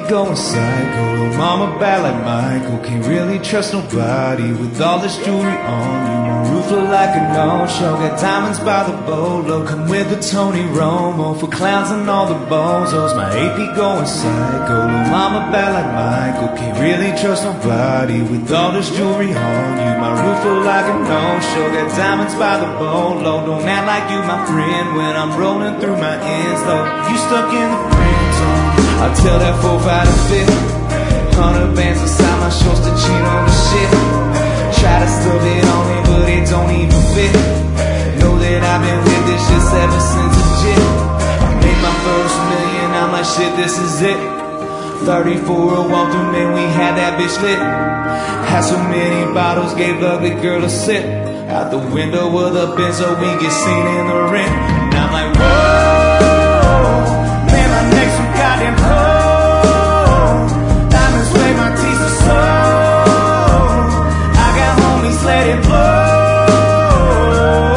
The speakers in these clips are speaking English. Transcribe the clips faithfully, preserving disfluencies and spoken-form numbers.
going psycho. Little mama bad like Michael. Can't really trust nobody with all this jewelry on you. My roof look like a no-show. Got diamonds by the boatload. Come with the Tony Romo for clowns and all the bozos. My A P going psycho. Little mama bad like Michael. Can't really trust nobody with all this jewelry on you. My roof look like a no-show. Got diamonds by the boatload. Don't act like you my friend when I'm rolling through my ends though. You stuck in the friend zone. I'll tell that four five to fit. Hundred bands inside my shorts to cheat on the shit. Try to stuff it on me, but it don't even fit. Know that I've been with this shit ever since legit. I made my first million, I'm like shit, this is it. Thirty-four walked through, man, we had that bitch lit. Had so many bottles, gave ugly girl a sip. Out the window of the Benz so we get seen in the rent. And I'm like, whoa, man, my neck's so goddamn cold. Diamonds play my teeth so slow. I got homies, let it blow.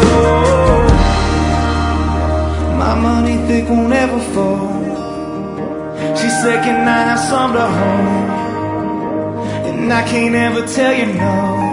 My money thick won't ever fold. She said, can I have some to hold? And I can't ever tell you no.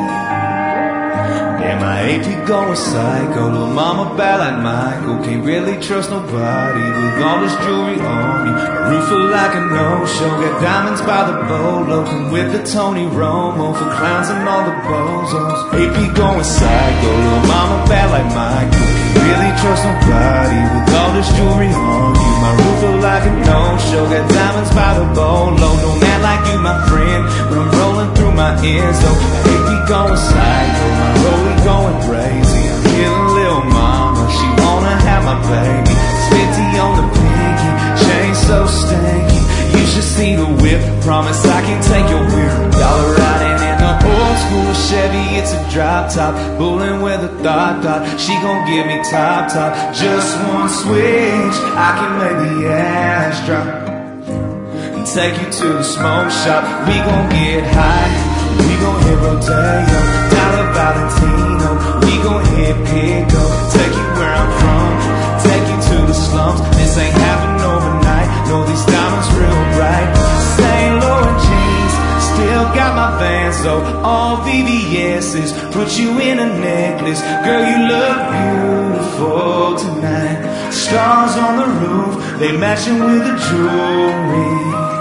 Yeah, my A P going psycho. Little mama bad like Michael. Can't really trust nobody with all this jewelry on me. My roof look like a no-show. Got diamonds by the boatload. Come with the Tony Romo for clowns and all the bozos. A P going psycho. Little mama bad like Michael. Can't really trust nobody with all this jewelry on you. My roof look like a no-show. Got diamonds by the boatload. Don't act like you my friend when I'm rolling through my ends though. A P going psycho. My rollie going crazy. I'm killing little mama. She wanna have my baby. It's fifty on the pinky. Chain so stinky. You should see the whip. Promise I can take your whip. Dollar riding in the old school Chevy. It's a drop top. Bullin' with a thought thought. She gon' give me top top. Just one switch. I can make the ass drop. And take you to the smoke shop. We gon' get high. We gon' hit Rodeo. Dollar Valentino. We gon' hit Pico. Take you where I'm from. Take you to the slums. This ain't happen overnight. Know these diamonds real bright. Saint Laurent jeans. Still got my Vans though. All V V S's. Put you in a necklace. Girl, you look beautiful tonight. Stars on the roof. They matching with the jewelry.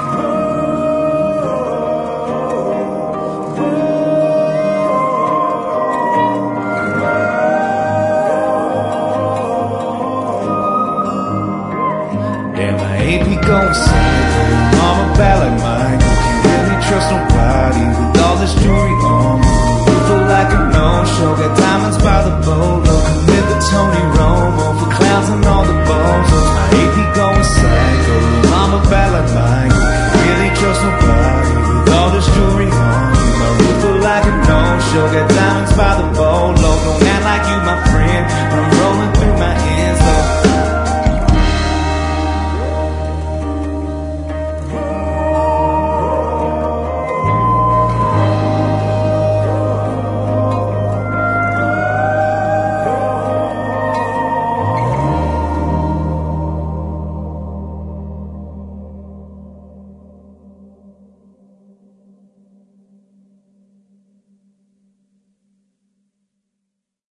A P going psycho. Mama bad like Michael. Can't really trust nobody with all this jewelry